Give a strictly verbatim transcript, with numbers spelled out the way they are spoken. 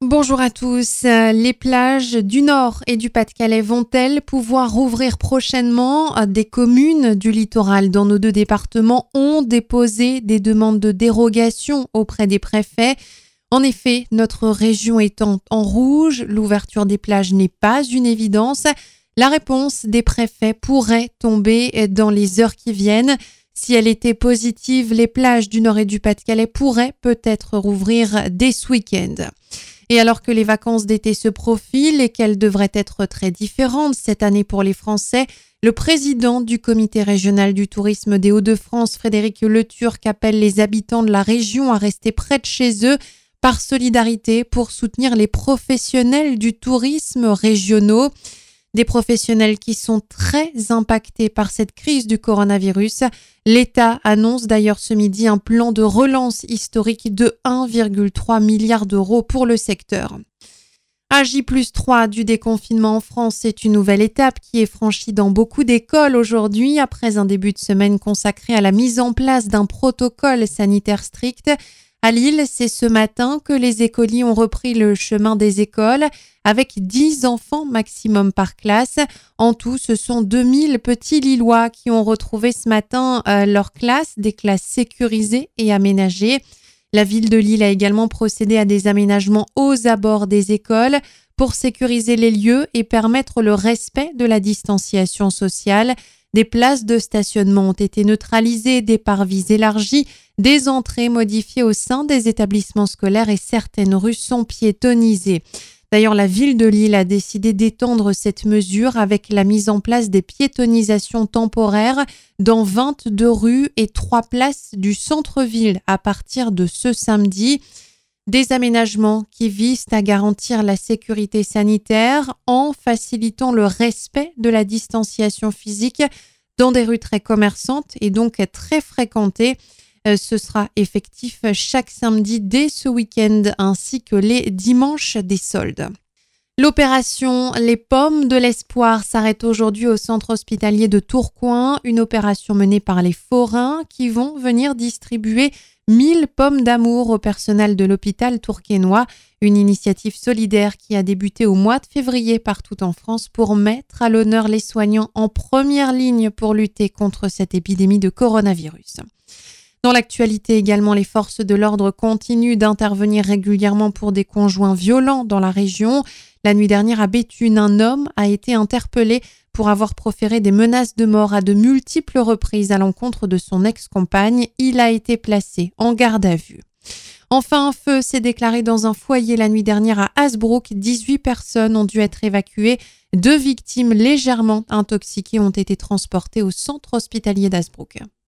Bonjour à tous. Les plages du Nord et du Pas-de-Calais vont-elles pouvoir rouvrir prochainement? Des communes du littoral dans nos deux départements ont déposé des demandes de dérogation auprès des préfets. En effet, notre région étant en rouge, l'ouverture des plages n'est pas une évidence. La réponse des préfets pourrait tomber dans les heures qui viennent. Si elle était positive, les plages du Nord et du Pas-de-Calais pourraient peut-être rouvrir dès ce week-end. Et alors que les vacances d'été se profilent et qu'elles devraient être très différentes cette année pour les Français, le président du comité régional du tourisme des Hauts-de-France, Frédéric Leturc, appelle les habitants de la région à rester près de chez eux par solidarité pour soutenir les professionnels du tourisme régionaux. Des professionnels qui sont très impactés par cette crise du coronavirus. L'État annonce d'ailleurs ce midi un plan de relance historique de un virgule trois milliard d'euros pour le secteur. À J plus trois du déconfinement en France, c'est une nouvelle étape qui est franchie dans beaucoup d'écoles aujourd'hui après un début de semaine consacré à la mise en place d'un protocole sanitaire strict. À Lille, c'est ce matin que les écoliers ont repris le chemin des écoles avec dix enfants maximum par classe. En tout, ce sont deux mille petits Lillois qui ont retrouvé ce matin euh, leur classe, des classes sécurisées et aménagées. La ville de Lille a également procédé à des aménagements aux abords des écoles pour sécuriser les lieux et permettre le respect de la distanciation sociale. Des places de stationnement ont été neutralisées, des parvis élargis, des entrées modifiées au sein des établissements scolaires et certaines rues sont piétonnisées. D'ailleurs, la ville de Lille a décidé d'étendre cette mesure avec la mise en place des piétonnisations temporaires dans vingt-deux rues et trois places du centre-ville à partir de ce samedi. Des aménagements qui visent à garantir la sécurité sanitaire en facilitant le respect de la distanciation physique dans des rues très commerçantes et donc très fréquentées. Ce sera effectif chaque samedi dès ce week-end ainsi que les dimanches des soldes. L'opération Les Pommes de l'Espoir s'arrête aujourd'hui au centre hospitalier de Tourcoing, une opération menée par les forains qui vont venir distribuer mille pommes d'amour au personnel de l'hôpital tourquenois, une initiative solidaire qui a débuté au mois de février partout en France pour mettre à l'honneur les soignants en première ligne pour lutter contre cette épidémie de coronavirus. Dans l'actualité également, les forces de l'ordre continuent d'intervenir régulièrement pour des conjoints violents dans la région. La nuit dernière à Béthune, un homme a été interpellé pour avoir proféré des menaces de mort à de multiples reprises à l'encontre de son ex-compagne. Il a été placé en garde à vue. Enfin, un feu s'est déclaré dans un foyer la nuit dernière à Hasbrouck. dix-huit personnes ont dû être évacuées. Deux victimes légèrement intoxiquées ont été transportées au centre hospitalier d'Hasbrouck.